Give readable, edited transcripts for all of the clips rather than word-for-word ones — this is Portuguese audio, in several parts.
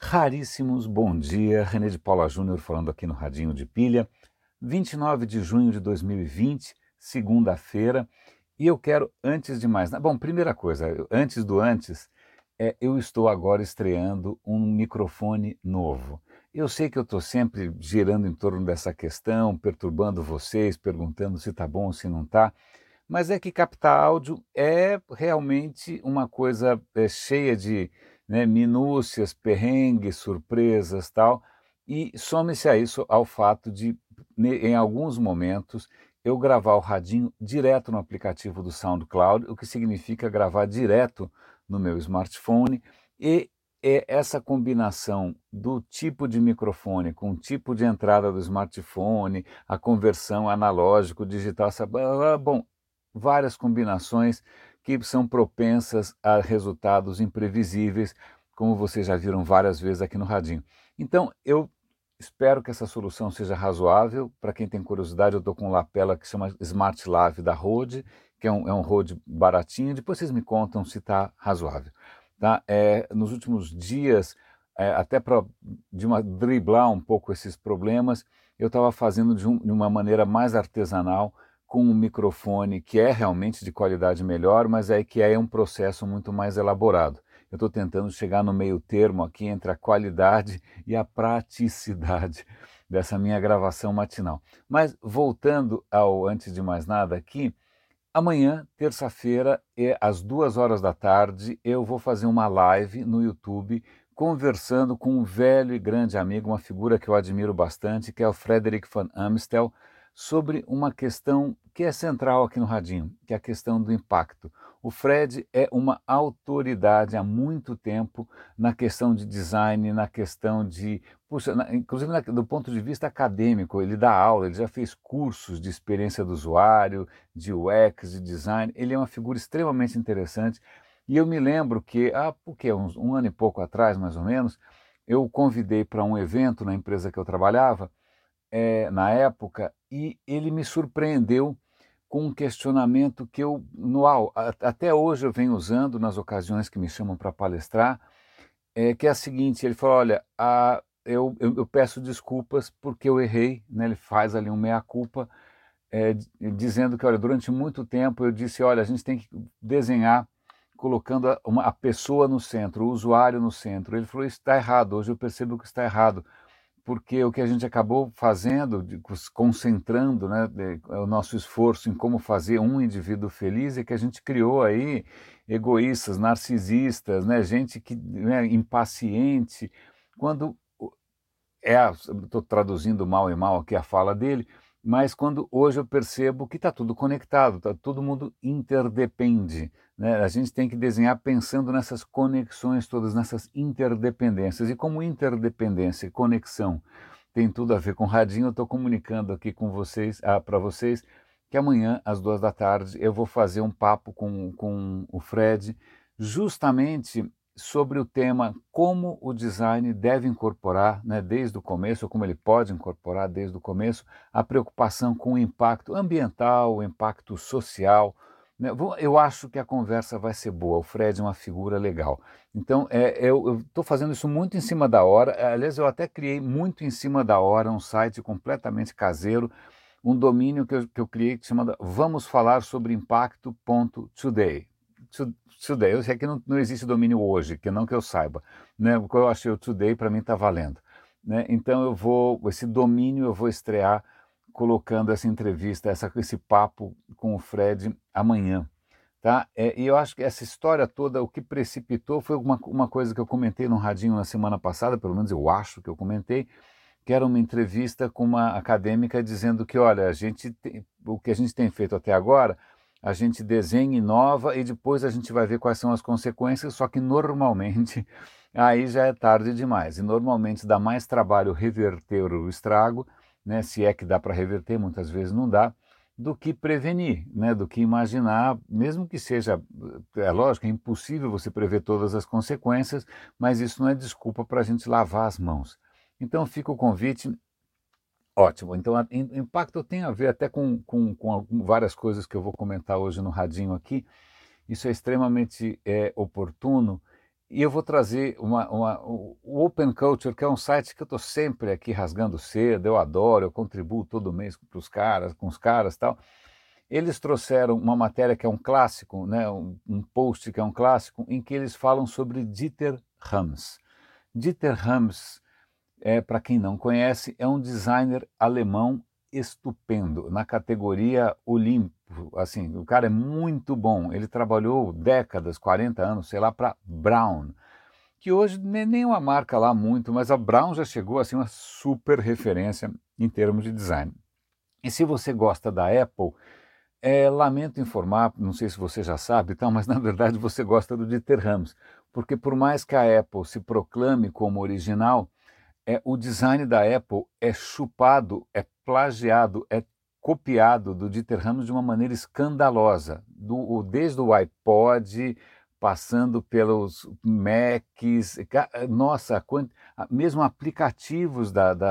Raríssimos, bom dia. René de Paula Júnior falando aqui no Radinho de Pilha. 29 de junho de 2020, segunda-feira. E eu quero, antes de mais nada... Bom, primeira coisa, antes, eu estou agora estreando um microfone novo. Eu sei que eu estou sempre girando em torno dessa questão, perturbando vocês, perguntando se está bom ou se não está, mas é que captar áudio é realmente uma coisa cheia de, né, minúcias, perrengues, surpresas, tal, e some-se a isso ao fato de, em alguns momentos, eu gravar o radinho direto no aplicativo do SoundCloud, o que significa gravar direto no meu smartphone, e essa combinação do tipo de microfone com o tipo de entrada do smartphone, a conversão analógico, digital, bom, várias combinações que são propensas a resultados imprevisíveis, como vocês já viram várias vezes aqui no Radinho. Então, eu espero que essa solução seja razoável. Para quem tem curiosidade, eu estou com um lapela que chama Smart Lav da Rode, que é um Rode baratinho. Depois vocês me contam se está razoável. Tá? Nos últimos dias, até para driblar um pouco esses problemas, eu estava fazendo de uma maneira mais artesanal, com um microfone que é realmente de qualidade melhor, mas que é um processo muito mais elaborado. Eu estou tentando chegar no meio termo aqui entre a qualidade e a praticidade dessa minha gravação matinal. Mas voltando ao antes de mais nada aqui, amanhã, terça-feira, às 2 horas da tarde, eu vou fazer uma live no YouTube conversando com um velho e grande amigo, uma figura que eu admiro bastante, que é o Frederik van Amstel, sobre uma questão que é central aqui no Radinho, que é a questão do impacto. O Fred é uma autoridade há muito tempo na questão de design, na questão de... Puxa, inclusive do ponto de vista acadêmico, ele dá aula, ele já fez cursos de experiência do usuário, de UX, de design. Ele é uma figura extremamente interessante. E eu me lembro que, um ano e pouco atrás, mais ou menos, eu o convidei para um evento na empresa que eu trabalhava, na época, e ele me surpreendeu com um questionamento que até hoje eu venho usando nas ocasiões que me chamam para palestrar, que é a seguinte: ele falou, olha, eu peço desculpas porque eu errei, né? Ele faz ali um meia-culpa, dizendo que, olha, durante muito tempo eu disse, olha, a gente tem que desenhar colocando a pessoa no centro, o usuário no centro. Ele falou, isso está errado, hoje eu percebo que está errado, porque o que a gente acabou fazendo, concentrando, né, o nosso esforço em como fazer um indivíduo feliz, é que a gente criou aí egoístas, narcisistas, né, gente que, né, impaciente, quando estou traduzindo mal e mal aqui a fala dele, mas quando hoje eu percebo que está tudo conectado, todo mundo interdepende, né? A gente tem que desenhar pensando nessas conexões todas, nessas interdependências. E como interdependência e conexão tem tudo a ver com radinho, eu estou comunicando aqui com vocês, para vocês, que amanhã, às 2 da tarde, eu vou fazer um papo com o Fred, justamente sobre o tema como o design deve incorporar, né, desde o começo, ou como ele pode incorporar desde o começo, a preocupação com o impacto ambiental, o impacto social, né? Eu acho que a conversa vai ser boa. O Fred é uma figura legal. Então, eu estou fazendo isso muito em cima da hora. Aliás, eu até criei muito em cima da hora um site completamente caseiro, um domínio que eu criei que se chama Vamos Falar sobre Impacto.today. Today, eu sei que não existe domínio hoje, que não que eu saiba, né? Porque eu achei o Today, para mim está valendo, né? Então esse domínio eu vou estrear colocando essa entrevista, esse papo com o Fred amanhã, tá? E eu acho que essa história toda, o que precipitou foi uma coisa que eu comentei no Radinho na semana passada, pelo menos eu acho que eu comentei, que era uma entrevista com uma acadêmica dizendo que, olha, o que a gente tem feito até agora, a gente desenha, inova e depois a gente vai ver quais são as consequências, só que normalmente aí já é tarde demais. E normalmente dá mais trabalho reverter o estrago, né, se é que dá para reverter, muitas vezes não dá, do que prevenir, né, do que imaginar, mesmo que seja, é lógico, é impossível você prever todas as consequências, mas isso não é desculpa para a gente lavar as mãos. Então fica o convite. Ótimo. Então, impacto tem a ver até com várias coisas que eu vou comentar hoje no Radinho aqui. Isso é extremamente oportuno E eu vou trazer o Open Culture, que é um site que eu estou sempre aqui rasgando seda, eu adoro, eu contribuo todo mês para os caras, com os caras e tal. Eles trouxeram uma matéria que é um clássico, né, um post que é um clássico, em que eles falam sobre Dieter Rams. Dieter Rams, para quem não conhece, é um designer alemão estupendo, na categoria Olimpo. Assim, o cara é muito bom. Ele trabalhou décadas, 40 anos, sei lá, para Braun, que hoje nem uma marca lá muito, mas a Braun já chegou a ser uma super referência em termos de design. E se você gosta da Apple, lamento informar, não sei se você já sabe, então, mas na verdade você gosta do Dieter Rams, porque por mais que a Apple se proclame como original, o design da Apple é chupado, é plagiado, é copiado do Dieter Rams de uma maneira escandalosa, desde o iPod, passando pelos Macs, nossa, mesmo aplicativos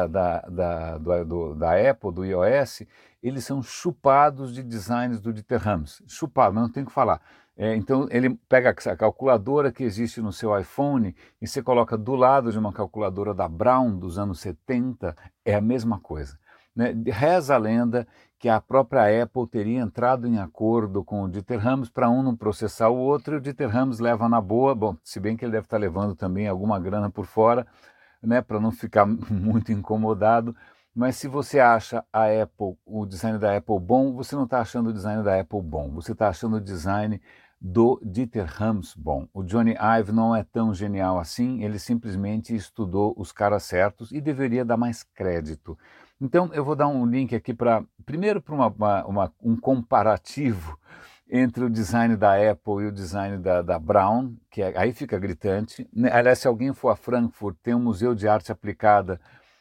da Apple, do iOS, eles são chupados de designs do Dieter Rams, chupado, mas não tem o que falar. Então ele pega a calculadora que existe no seu iPhone e você coloca do lado de uma calculadora da Braun dos anos 70, é a mesma coisa. Né? Reza a lenda que a própria Apple teria entrado em acordo com o Dieter Rams para um não processar o outro, e o Dieter Rams leva na boa, bom, se bem que ele deve estar levando também alguma grana por fora, né, para não ficar muito incomodado. Mas se você acha o design da Apple bom, você não está achando o design da Apple bom, você está achando o design do Dieter Rams bom. O Johnny Ive não é tão genial assim, ele simplesmente estudou os caras certos e deveria dar mais crédito. Então eu vou dar um link aqui primeiro para um comparativo entre o design da Apple e o design da Braun, aí fica gritante. Aliás, se alguém for a Frankfurt, tem um museu de arte aplicada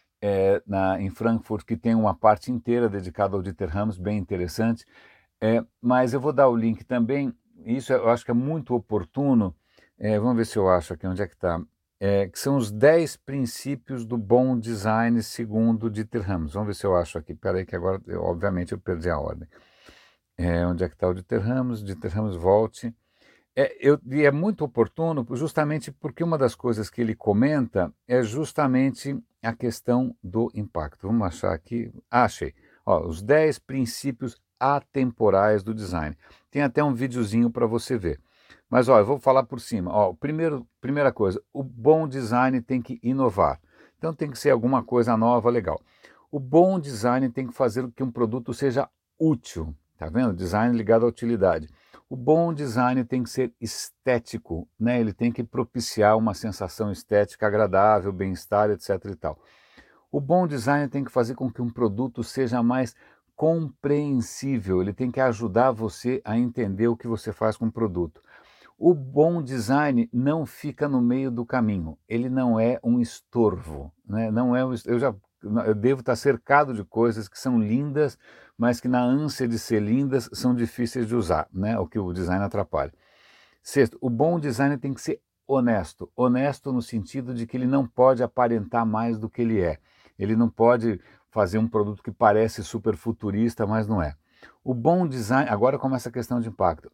em Frankfurt que tem uma parte inteira dedicada ao Dieter Rams, bem interessante. Mas eu vou dar o link também, isso eu acho que é muito oportuno, vamos ver se eu acho aqui, onde é que está, que são os 10 princípios do bom design segundo Dieter Rams. Vamos ver se eu acho aqui, peraí que agora, obviamente, eu perdi a ordem. Onde é que está o Dieter Rams? Dieter Rams, volte. E é muito oportuno justamente porque uma das coisas que ele comenta é justamente a questão do impacto. Vamos achar aqui. Achei. Ó, os 10 princípios atemporais do design. Tem até um videozinho para você ver. Mas ó, eu vou falar por cima. Ó, primeira coisa, o bom design tem que inovar. Então tem que ser alguma coisa nova, legal. O bom design tem que fazer com que um produto seja útil. Tá vendo? Design ligado à utilidade. O bom design tem que ser estético, né? Ele tem que propiciar uma sensação estética agradável, bem-estar, etc. e tal. O bom design tem que fazer com que um produto seja mais compreensível, ele tem que ajudar você a entender o que você faz com o produto. O bom design não fica no meio do caminho, ele não é um estorvo, né? Não é eu devo estar cercado de coisas que são lindas, mas que na ânsia de ser lindas são difíceis de usar, né? O que o design atrapalha. Sexto, o bom design tem que ser honesto, honesto no sentido de que ele não pode aparentar mais do que ele é. Ele não pode fazer um produto que parece super futurista, mas não é. O bom design, agora começa a questão de impacto.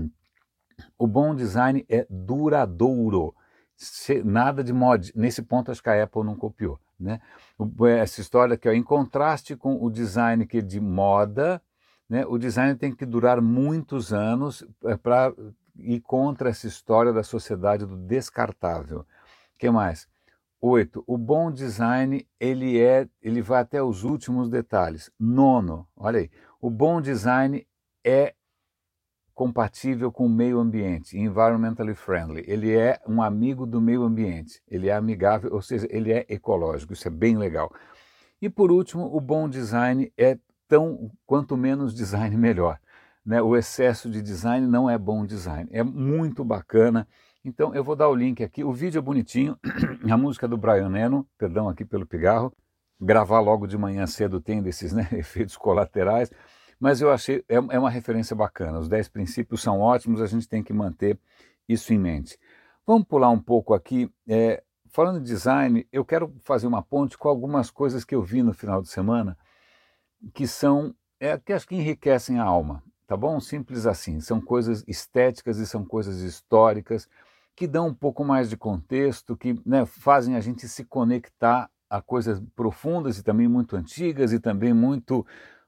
O bom design é duradouro. Nada de mod. Nesse ponto, acho que a Apple não copiou. Né? Essa história aqui, ó, em contraste com o design que é de moda, né, o design tem que durar muitos anos para ir contra essa história da sociedade do descartável. O que mais? 8. O bom design ele vai até os últimos detalhes. Nono, olha aí, o bom design é compatível com o meio ambiente, environmentally friendly. Ele é um amigo do meio ambiente, ele é amigável, ou seja, ele é ecológico, isso é bem legal. E por último, o bom design é quanto menos design melhor. Né? O excesso de design não é bom design, é muito bacana. Então eu vou dar o link aqui, o vídeo é bonitinho, a música do Brian Eno, perdão aqui pelo pigarro, gravar logo de manhã cedo tem desses, né, efeitos colaterais, mas eu achei, é uma referência bacana, os 10 princípios são ótimos, a gente tem que manter isso em mente. Vamos pular um pouco aqui, falando de design, eu quero fazer uma ponte com algumas coisas que eu vi no final de semana, que que acho que enriquecem a alma, tá bom? Simples assim, são coisas estéticas e são coisas históricas que dão um pouco mais de contexto, que, né, fazem a gente se conectar a coisas profundas e também muito antigas e também muito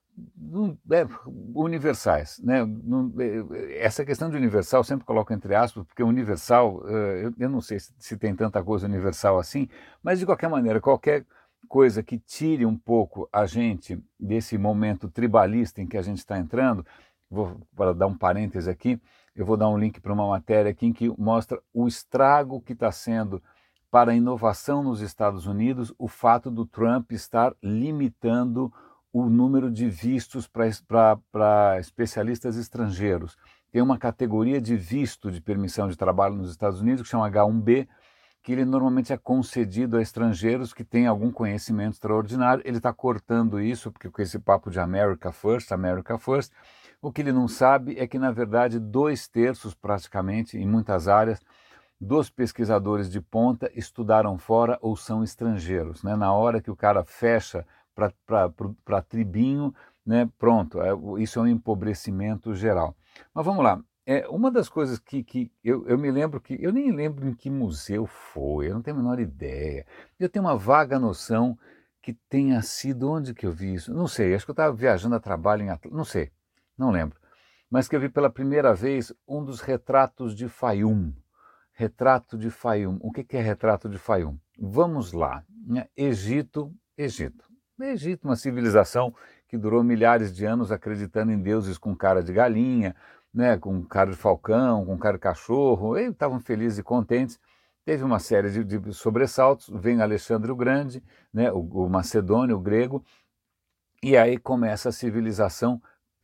universais, né? Essa questão de universal eu sempre coloco entre aspas, porque universal, eu não sei se tem tanta coisa universal assim, mas de qualquer maneira, qualquer coisa que tire um pouco a gente desse momento tribalista em que a gente está entrando, para dar um parêntese aqui, eu vou dar um link para uma matéria aqui em que mostra o estrago que está sendo para a inovação nos Estados Unidos o fato do Trump estar limitando o número de vistos para especialistas estrangeiros. Tem uma categoria de visto de permissão de trabalho nos Estados Unidos que chama H1B, que ele normalmente é concedido a estrangeiros que têm algum conhecimento extraordinário. Ele está cortando isso, porque com esse papo de America First, o que ele não sabe é que, na verdade, 2/3 praticamente, em muitas áreas, dos pesquisadores de ponta estudaram fora ou são estrangeiros, né? Na hora que o cara fecha para tribinho, né? Pronto, isso é um empobrecimento geral. Mas vamos lá. Uma das coisas que eu me lembro que eu nem lembro em que museu foi, eu não tenho a menor ideia. Eu tenho uma vaga noção que tenha sido onde que eu vi isso. Não sei, acho que eu estava viajando a trabalho em Atlanta, não sei, não lembro. Mas que eu vi pela primeira vez um dos retratos de Fayum. Retrato de Fayum. O que é retrato de Fayum? Vamos lá. Egito. Egito, uma civilização que durou milhares de anos acreditando em deuses com cara de galinha, né, com cara de falcão, com cara de cachorro. Eles estavam felizes e contentes. Teve uma série de sobressaltos. Vem Alexandre o Grande, né, o macedônio, o grego, e aí começa a civilização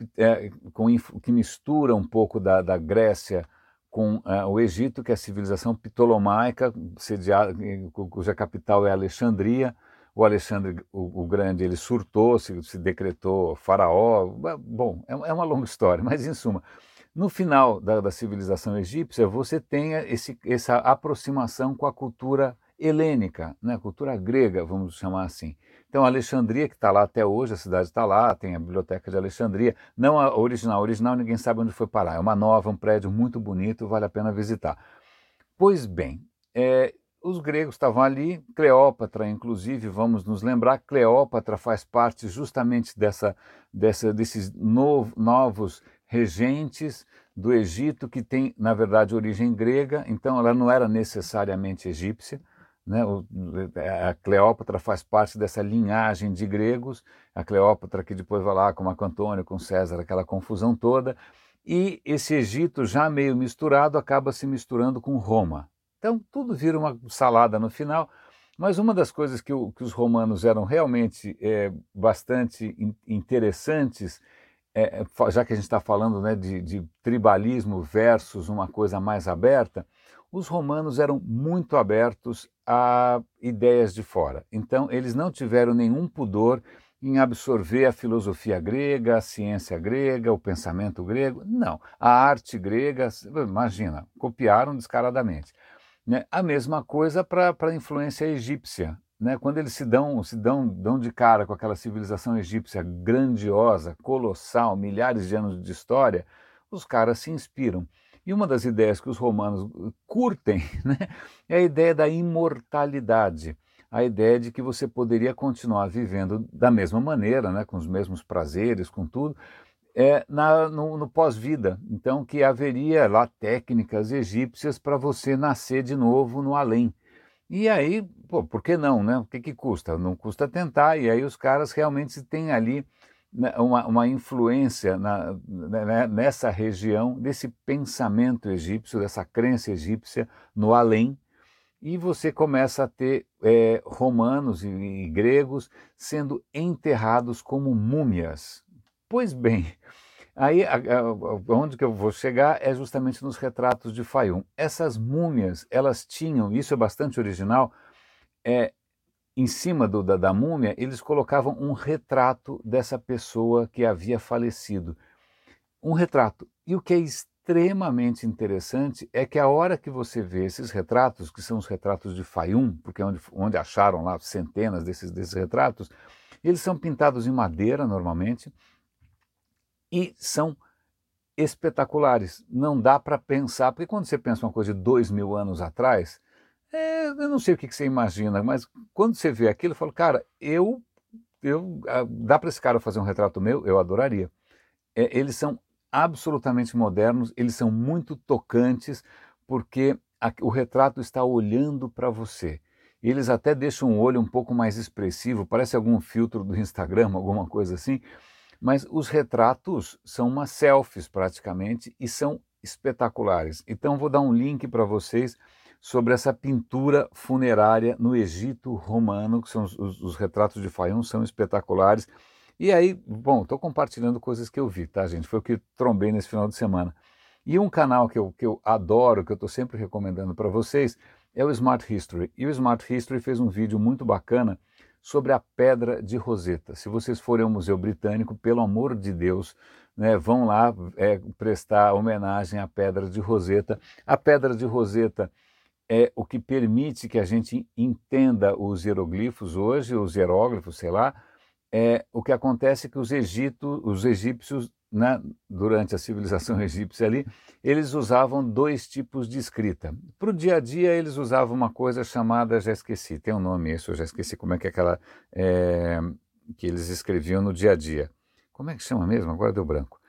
que mistura um pouco da Grécia com o Egito, que é a civilização ptolomaica, cuja capital é Alexandria. O Alexandre o Grande ele surtou, se decretou faraó. Bom, é uma longa história, mas em suma, no final da civilização egípcia, você tem essa aproximação com a cultura helênica, né, a cultura grega, vamos chamar assim. Então, Alexandria, que está lá até hoje, a cidade está lá, tem a Biblioteca de Alexandria, não a original ninguém sabe onde foi parar, é uma nova, um prédio muito bonito, vale a pena visitar. Pois bem, os gregos estavam ali, Cleópatra, inclusive, vamos nos lembrar, Cleópatra faz parte justamente desses novos regentes do Egito, que tem, na verdade, origem grega, então ela não era necessariamente egípcia, né? A Cleópatra faz parte dessa linhagem de gregos, a Cleópatra que depois vai lá com Marco Antônio, com César, aquela confusão toda, e esse Egito já meio misturado acaba se misturando com Roma. Então tudo vira uma salada no final, mas uma das coisas que os romanos eram realmente bastante interessantes, já que a gente está falando, né, de tribalismo versus uma coisa mais aberta, os romanos eram muito abertos a ideias de fora. Então, eles não tiveram nenhum pudor em absorver a filosofia grega, a ciência grega, o pensamento grego. Não. A arte grega, imagina, copiaram descaradamente. Né? A mesma coisa para a influência egípcia. Né? Quando eles dão de cara com aquela civilização egípcia grandiosa, colossal, milhares de anos de história, os caras se inspiram. E uma das ideias que os romanos curtem, né, é a ideia da imortalidade, a ideia de que você poderia continuar vivendo da mesma maneira, né, com os mesmos prazeres, com tudo, no pós-vida. Então, que haveria lá técnicas egípcias para você nascer de novo no além. E aí, pô, por que não, né? O que custa? Não custa tentar. E aí os caras realmente têm ali, né, uma influência nessa região, desse pensamento egípcio, dessa crença egípcia no além, e você começa a ter romanos e gregos sendo enterrados como múmias. Pois bem, aí onde que eu vou chegar é justamente nos retratos de Fayum. Essas múmias, elas tinham, isso é bastante original, em cima da múmia, eles colocavam um retrato dessa pessoa que havia falecido. Um retrato. E o que é extremamente interessante é que a hora que você vê esses retratos, que são os retratos de Fayum, porque é onde acharam lá centenas desses retratos, eles são pintados em madeira normalmente e são espetaculares. Não dá para pensar, porque quando você pensa uma coisa de 2000 anos atrás, eu não sei o que você imagina, mas quando você vê aquilo, eu falo, cara, dá para esse cara fazer um retrato meu? Eu adoraria. Eles são absolutamente modernos, eles são muito tocantes, porque o retrato está olhando para você. Eles até deixam o olho um pouco mais expressivo, parece algum filtro do Instagram, alguma coisa assim, mas os retratos são umas selfies praticamente e são espetaculares. Então vou dar um link para vocês sobre essa pintura funerária no Egito romano, que são os retratos de Fayum, são espetaculares. E aí, bom, estou compartilhando coisas que eu vi, tá, gente? Foi o que trombei nesse final de semana. E um canal que eu adoro, que eu estou sempre recomendando para vocês, é o Smart History. E o Smart History fez um vídeo muito bacana sobre a Pedra de Roseta. Se vocês forem ao Museu Britânico, pelo amor de Deus, né, vão lá prestar homenagem à Pedra de Roseta. A Pedra de Roseta é o que permite que a gente entenda os hieroglifos hoje, os hieróglifos, sei lá. O que acontece é que os egípcios, né, durante a civilização egípcia ali, eles usavam dois tipos de escrita. Para o dia a dia, eles usavam uma coisa chamada, já esqueci, tem um nome isso, eu já esqueci como é que é aquela, que eles escreviam no dia a dia. Como é que chama mesmo? Agora deu branco.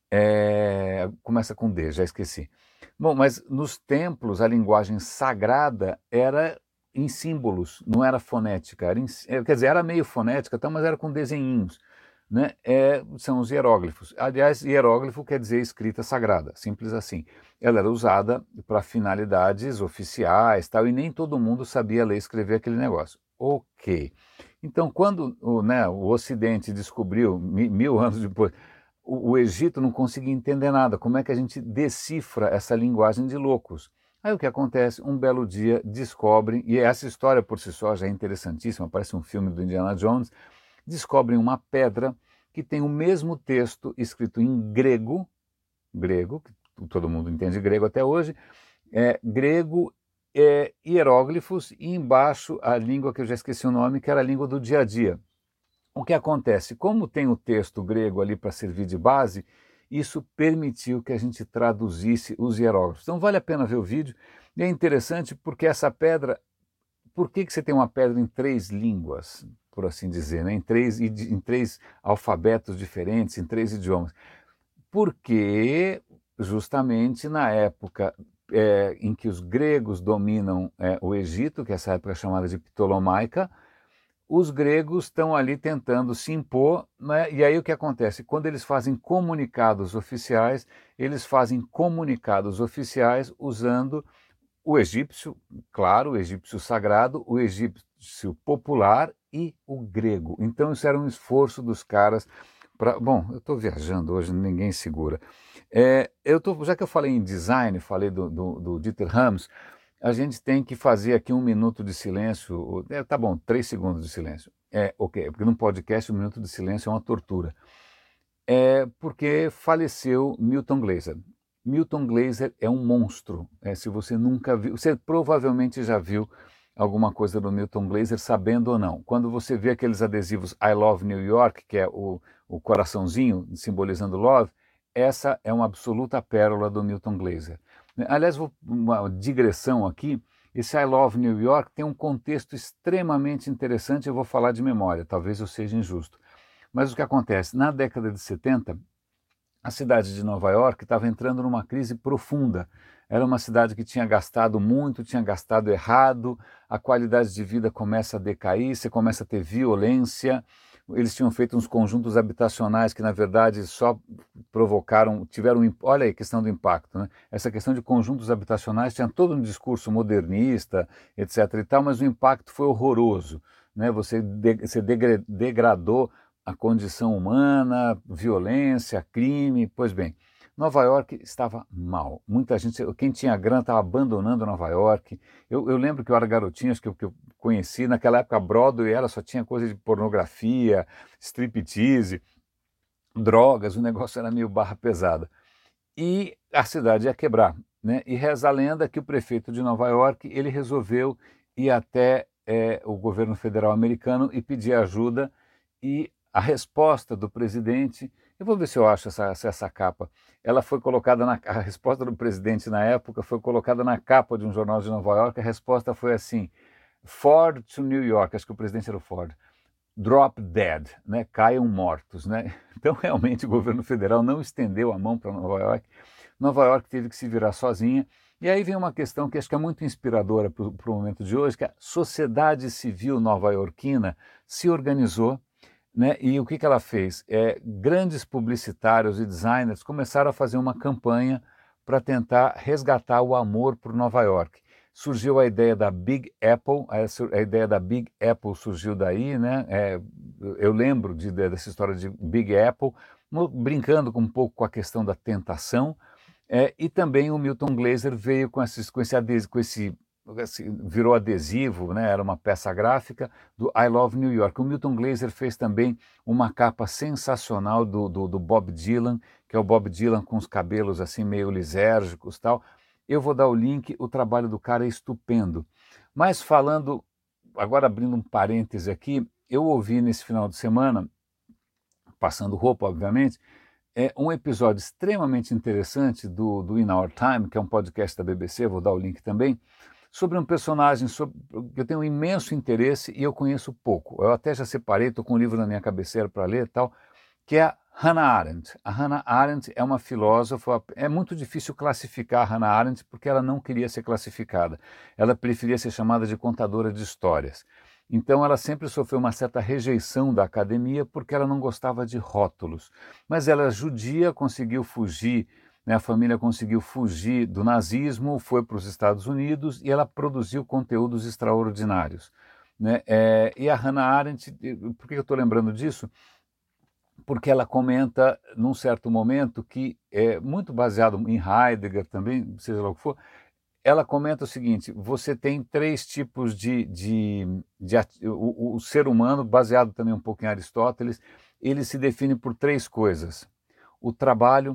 Começa com D, já esqueci. Bom, mas nos templos a linguagem sagrada era em símbolos, não era fonética. Quer dizer, era meio fonética, tá, mas era com desenhinhos. Né? São os hieróglifos. Aliás, hieróglifo quer dizer escrita sagrada, simples assim. Ela era usada para finalidades oficiais, tal, e nem todo mundo sabia ler e escrever aquele negócio. Ok. Então, quando o Ocidente descobriu, 1000 anos depois, o Egito não conseguia entender nada. Como é que a gente decifra essa linguagem de loucos? Aí o que acontece? Um belo dia descobrem, e essa história por si só já é interessantíssima, parece um filme do Indiana Jones, descobrem uma pedra que tem o mesmo texto escrito em grego, que todo mundo entende grego até hoje, grego, hieróglifos, e embaixo a língua que eu já esqueci o nome, que era a língua do dia a dia. O que acontece? Como tem o texto grego ali para servir de base, isso permitiu que a gente traduzisse os hieróglifos. Então vale a pena ver o vídeo. E é interessante porque essa pedra, por que você tem uma pedra em 3 línguas, por assim dizer, né? em três alfabetos diferentes, em 3 idiomas? Porque justamente na época em que os gregos dominam o Egito, que é essa época chamada de Ptolomaica, os gregos estão ali tentando se impor, né? E aí o que acontece? Quando eles fazem comunicados oficiais, eles fazem comunicados oficiais usando o egípcio, claro, o egípcio sagrado, o egípcio popular e o grego. Então isso era um esforço dos caras para... Bom, eu estou viajando hoje, ninguém segura. Já que eu falei em design, falei do Dieter Rams, a gente tem que fazer aqui 1 minuto de silêncio, tá bom, 3 segundos de silêncio. Ok, porque num podcast 1 minuto de silêncio é uma tortura. Porque faleceu Milton Glaser. Milton Glaser é um monstro. Se você nunca viu, você provavelmente já viu alguma coisa do Milton Glaser, sabendo ou não. Quando você vê aqueles adesivos I Love New York, que é o coraçãozinho simbolizando love, essa é uma absoluta pérola do Milton Glaser. Aliás, uma digressão aqui, esse I Love New York tem um contexto extremamente interessante, eu vou falar de memória, talvez eu seja injusto. Mas o que acontece? Na década de 70, a cidade de Nova York estava entrando numa crise profunda. Era uma cidade que tinha gastado muito, tinha gastado errado, a qualidade de vida começa a decair, você começa a ter violência. Eles tinham feito uns conjuntos habitacionais que, na verdade, só olha aí a questão do impacto, né? Essa questão de conjuntos habitacionais tinha todo um discurso modernista, etc. e tal, mas o impacto foi horroroso, né? Você degradou a condição humana, violência, crime. Pois bem, Nova York estava mal. Muita gente, quem tinha grana estava abandonando Nova York. Eu lembro que eu era garotinho, acho que eu conheci, naquela época a Broadway só tinha coisa de pornografia, striptease, drogas, o negócio era meio barra pesada. E a cidade ia quebrar, né? E reza a lenda que o prefeito de Nova York, ele resolveu ir até o governo federal americano e pedir ajuda, e a resposta do presidente, Eu vou ver se eu acho essa capa. Ela foi colocada a resposta do presidente na época foi colocada na capa de um jornal de Nova York. A resposta foi assim: Ford to New York. Acho que o presidente era o Ford. Drop dead, né? Caiam mortos, né? Então realmente o governo federal não estendeu a mão para Nova York. Nova York teve que se virar sozinha. E aí vem uma questão que acho que é muito inspiradora para o momento de hoje, que a sociedade civil nova-iorquina se organizou, né? E o que ela fez? Grandes publicitários e designers começaram a fazer uma campanha para tentar resgatar o amor por Nova York. Surgiu a ideia da Big Apple, a ideia da Big Apple surgiu daí, né? Eu lembro dessa história de Big Apple, brincando um pouco com a questão da tentação, e também o Milton Glaser veio com esse virou adesivo, né? Era uma peça gráfica do I Love New York. O Milton Glaser fez também uma capa sensacional do Bob Dylan, que é o Bob Dylan com os cabelos assim meio lisérgicos, tal. Eu vou dar o link, o trabalho do cara é estupendo. Mas falando, agora abrindo um parêntese aqui, eu ouvi nesse final de semana, passando roupa, obviamente, um episódio extremamente interessante do In Our Time, que é um podcast da BBC, vou dar o link também, sobre um personagem que eu tenho um imenso interesse e eu conheço pouco. Eu até já separei, estou com um livro na minha cabeceira para ler e tal, que é a Hannah Arendt. A Hannah Arendt é uma filósofa, é muito difícil classificar a Hannah Arendt porque ela não queria ser classificada. Ela preferia ser chamada de contadora de histórias. Então ela sempre sofreu uma certa rejeição da academia porque ela não gostava de rótulos. Mas ela judia, conseguiu fugir, né, a família conseguiu fugir do nazismo, foi para os Estados Unidos e ela produziu conteúdos extraordinários, né? E a Hannah Arendt, por que eu estou lembrando disso? Porque ela comenta, num certo momento, que é muito baseado em Heidegger também, seja lá o que for, ela comenta o seguinte: você tem três tipos o ser humano, baseado também um pouco em Aristóteles, ele se define por três coisas: o trabalho,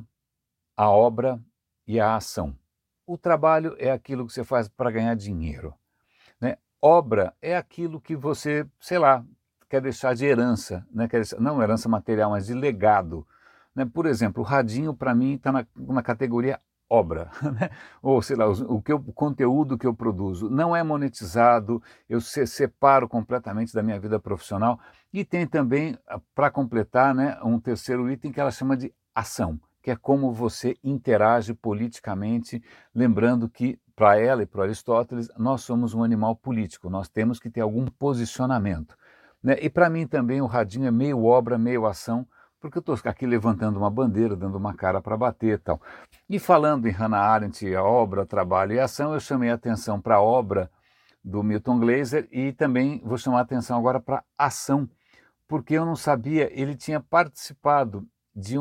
a obra e a ação. O trabalho é aquilo que você faz para ganhar dinheiro, né? Obra é aquilo que você, sei lá, quer deixar de herança, né? Não herança material, mas de legado, né? Por exemplo, o radinho para mim está na categoria obra, né? Ou sei lá, o conteúdo que eu produzo não é monetizado, eu separo completamente da minha vida profissional. E tem também, para completar, né, um terceiro item que ela chama de ação, que é como você interage politicamente, lembrando que, para ela e para Aristóteles, nós somos um animal político, nós temos que ter algum posicionamento, né? E para mim também o radinho é meio obra, meio ação, porque eu estou aqui levantando uma bandeira, dando uma cara para bater e tal. E falando em Hannah Arendt, a obra, trabalho e ação, eu chamei a atenção para a obra do Milton Glaser e também vou chamar a atenção agora para a ação, porque eu não sabia, ele tinha participado de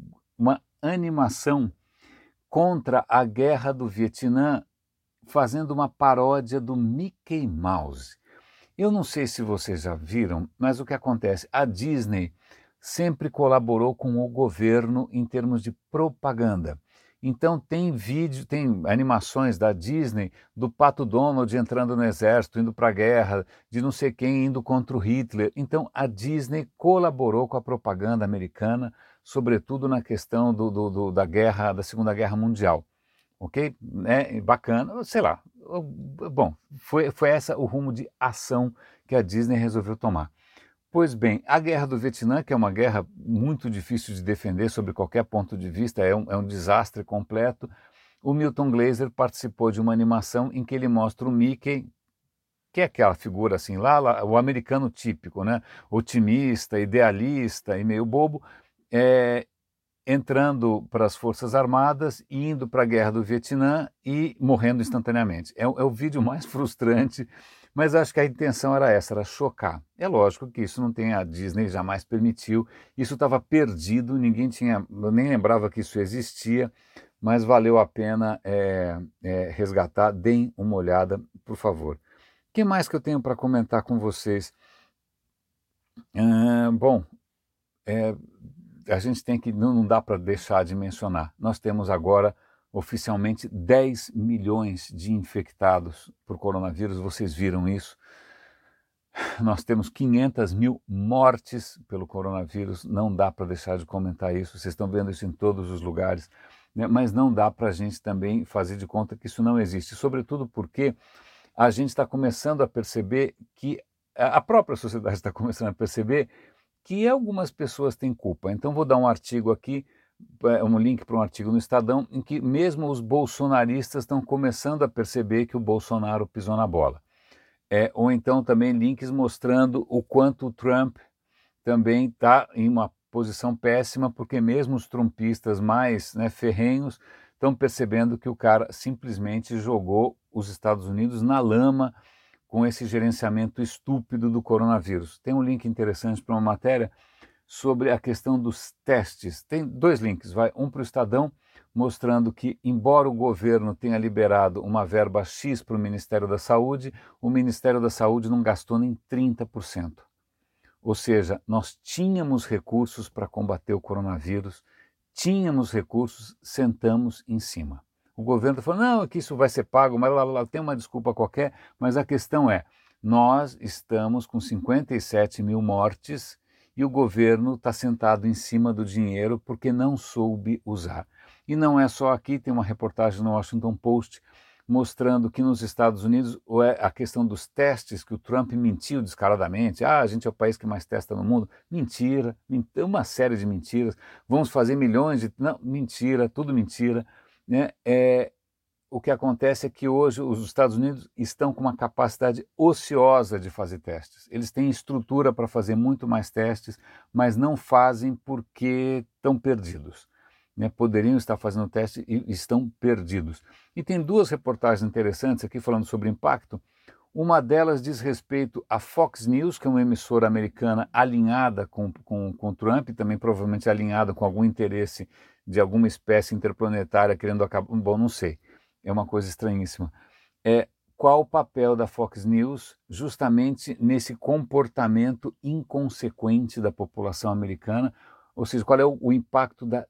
uma animação contra a guerra do Vietnã, fazendo uma paródia do Mickey Mouse. Eu não sei se vocês já viram, mas o que acontece? A Disney sempre colaborou com o governo em termos de propaganda. Então tem animações da Disney do Pato Donald entrando no exército, indo para a guerra, de não sei quem indo contra o Hitler. Então a Disney colaborou com a propaganda americana, sobretudo na questão da guerra, da Segunda Guerra Mundial. Ok? Bacana, sei lá. Bom, foi essa o rumo de ação que a Disney resolveu tomar. Pois bem, a Guerra do Vietnã, que é uma guerra muito difícil de defender sob qualquer ponto de vista, é um desastre completo. O Milton Glaser participou de uma animação em que ele mostra o Mickey, que é aquela figura assim, lá o americano típico, né? Otimista, idealista e meio bobo, entrando para as Forças Armadas, indo para a Guerra do Vietnã e morrendo instantaneamente. É o vídeo mais frustrante, mas acho que a intenção era essa, era chocar. É lógico que isso não tem, a Disney jamais permitiu, isso estava perdido, ninguém tinha, eu nem lembrava que isso existia, mas valeu a pena resgatar. Deem uma olhada, por favor. O que mais que eu tenho para comentar com vocês? Bom, a gente tem que, não dá para deixar de mencionar, nós temos agora oficialmente 10 milhões de infectados por coronavírus, vocês viram isso? nós temos 500 mil mortes pelo coronavírus, não dá para deixar de comentar isso, vocês estão vendo isso em todos os lugares, né? Mas não dá para a gente também fazer de conta que isso não existe, sobretudo porque a gente está começando a perceber que, a própria sociedade está começando a perceber que algumas pessoas têm culpa. Então vou dar um artigo aqui, um link para um artigo no Estadão, em que mesmo os bolsonaristas estão começando a perceber que o Bolsonaro pisou na bola. Ou então também links mostrando o quanto o Trump também está em uma posição péssima, porque mesmo os trumpistas mais, né, ferrenhos estão percebendo que o cara simplesmente jogou os Estados Unidos na lama com esse gerenciamento estúpido do coronavírus. Tem um link interessante para uma matéria sobre a questão dos testes. Tem dois links, um para o Estadão, mostrando que, embora o governo tenha liberado uma verba X para o Ministério da Saúde, o Ministério da Saúde não gastou nem 30%. Ou seja, nós tínhamos recursos para combater o coronavírus, tínhamos recursos, sentamos em cima. O governo falou, não, é que isso vai ser pago, mas lá tem uma desculpa qualquer, mas a questão é, nós estamos com 57 mil mortes e o governo está sentado em cima do dinheiro porque não soube usar. E não é só aqui, tem uma reportagem no Washington Post mostrando que nos Estados Unidos a questão dos testes, que o Trump mentiu descaradamente, a gente é o país que mais testa no mundo, mentira, uma série de mentiras, vamos fazer milhões de... Não, mentira, tudo mentira, né? O que acontece é que hoje os Estados Unidos estão com uma capacidade ociosa de fazer testes. Eles têm estrutura para fazer muito mais testes, mas não fazem porque estão perdidos. Né? Poderiam estar fazendo teste e estão perdidos. E tem duas reportagens interessantes aqui falando sobre impacto. Uma delas diz respeito à Fox News, que é uma emissora americana alinhada com Trump, também provavelmente alinhada com algum interesse de alguma espécie interplanetária querendo acabar... Bom, não sei. É uma coisa estranhíssima. Qual o papel da Fox News justamente nesse comportamento inconsequente da população americana? Ou seja, qual é o impacto da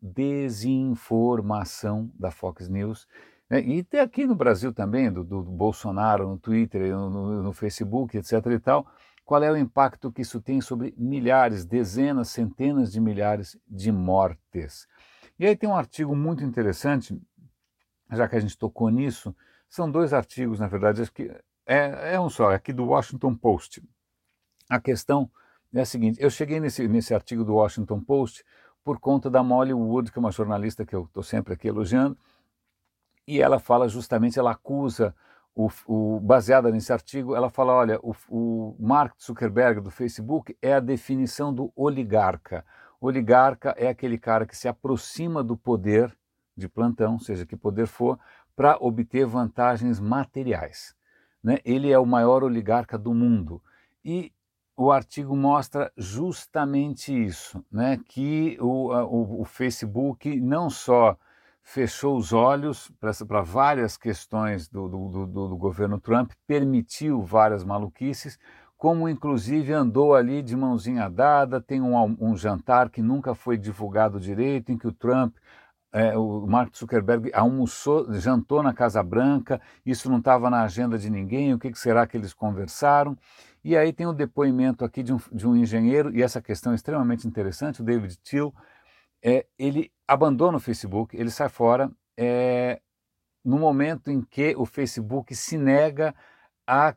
desinformação da Fox News? E tem aqui no Brasil também, do Bolsonaro no Twitter, no Facebook, etc. e tal. Qual é o impacto que isso tem sobre milhares, dezenas, centenas de milhares de mortes? E aí tem um artigo muito interessante, já que a gente tocou nisso, são dois artigos, na verdade, acho que é um só, é aqui do Washington Post. A questão é a seguinte, eu cheguei nesse artigo do Washington Post por conta da Molly Wood, que é uma jornalista que eu estou sempre aqui elogiando, e ela fala justamente, ela acusa, baseada nesse artigo, ela fala, olha, o Mark Zuckerberg do Facebook é a definição do oligarca. Oligarca é aquele cara que se aproxima do poder de plantão, seja que poder for, para obter vantagens materiais. Né? Ele é o maior oligarca do mundo. E o artigo mostra justamente isso, né? Que o Facebook não só fechou os olhos para várias questões do governo Trump, permitiu várias maluquices, como inclusive andou ali de mãozinha dada, tem um jantar que nunca foi divulgado direito, em que o Trump... o Mark Zuckerberg jantou na Casa Branca, isso não estava na agenda de ninguém, o que será que eles conversaram? E aí tem o depoimento aqui de um engenheiro, e essa questão é extremamente interessante, o David Thiel, ele abandona o Facebook, ele sai fora, no momento em que o Facebook se nega a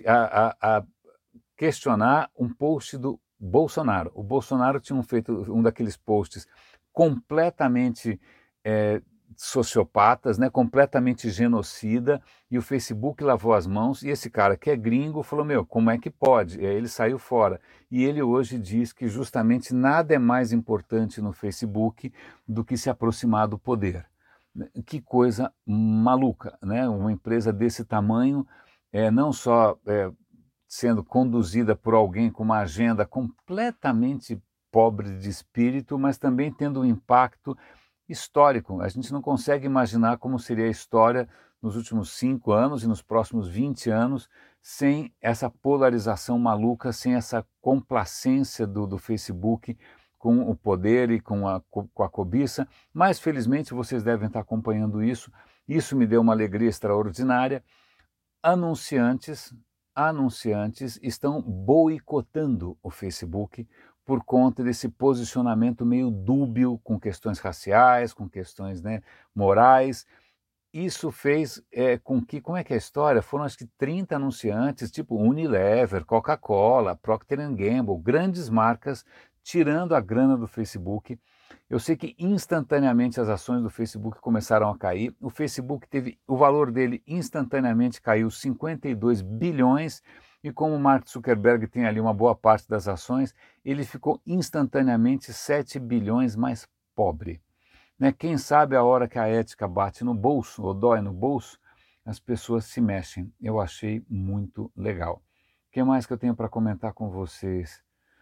questionar um post do Bolsonaro. O Bolsonaro tinha feito um daqueles posts completamente sociopatas, né, completamente genocida, e o Facebook lavou as mãos, e esse cara que é gringo falou, como é que pode? E aí ele saiu fora. E ele hoje diz que justamente nada é mais importante no Facebook do que se aproximar do poder. Que coisa maluca, né? Uma empresa desse tamanho, não só sendo conduzida por alguém com uma agenda completamente pobre de espírito, mas também tendo um impacto histórico. A gente não consegue imaginar como seria a história nos últimos 5 anos e nos próximos 20 anos sem essa polarização maluca, sem essa complacência do Facebook com o poder e com a cobiça. Mas, felizmente, vocês devem estar acompanhando isso. Isso me deu uma alegria extraordinária. Anunciantes anunciantes estão boicotando o Facebook por conta desse posicionamento meio dúbio com questões raciais, com questões, né, morais. Isso fez com que, como é que é a história? Foram acho que 30 anunciantes, tipo Unilever, Coca-Cola, Procter Gamble, grandes marcas, tirando a grana do Facebook. Eu sei que instantaneamente as ações do Facebook começaram a cair. O Facebook teve, o valor dele instantaneamente caiu 52 bilhões e como o Mark Zuckerberg tem ali uma boa parte das ações, ele ficou instantaneamente 7 bilhões mais pobre. Né? Quem sabe a hora que a ética bate no bolso ou dói no bolso, as pessoas se mexem. Eu achei muito legal. O que mais que eu tenho para comentar com vocês?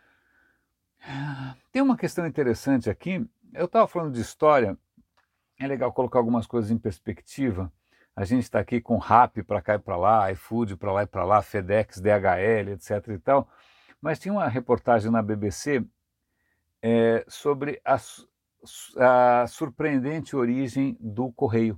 Tem uma questão interessante aqui. Eu estava falando de história, é legal colocar algumas coisas em perspectiva. A gente está aqui com Rappi para cá e para lá, iFood para lá e para lá, FedEx, DHL, etc. e tal. Mas tinha uma reportagem na BBC sobre a surpreendente origem do correio.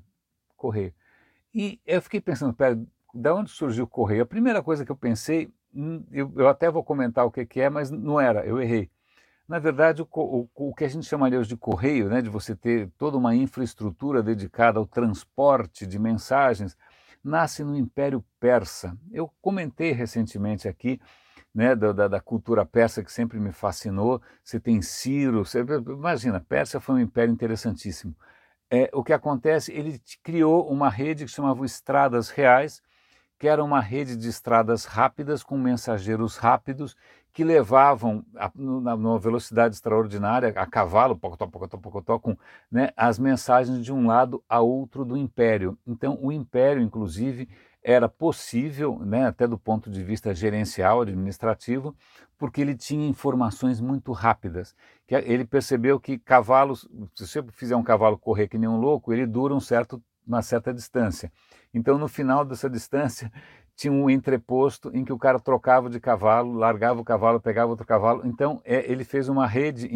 E eu fiquei pensando, pera, de onde surgiu o correio? A primeira coisa que eu pensei, eu até vou comentar o que é, mas não era, eu errei. Na verdade, o que a gente chamaria hoje de correio, né, de você ter toda uma infraestrutura dedicada ao transporte de mensagens, nasce no Império Persa. Eu comentei recentemente aqui, né, da cultura persa que sempre me fascinou. Você tem Ciro, imagina, Pérsia foi um império interessantíssimo. O que acontece, ele criou uma rede que chamava Estradas Reais, que era uma rede de estradas rápidas com mensageiros rápidos que levavam numa velocidade extraordinária, a cavalo, pocotó, pocotó, pocotó, com, né, as mensagens de um lado a outro do império. Então, o império, inclusive, era possível, né, até do ponto de vista gerencial, administrativo, porque ele tinha informações muito rápidas. Ele percebeu que cavalos, se você fizer um cavalo correr que nem um louco, ele dura uma certa distância. Então, no final dessa distância, tinha um entreposto em que o cara trocava de cavalo, largava o cavalo, pegava outro cavalo. Então, ele fez uma rede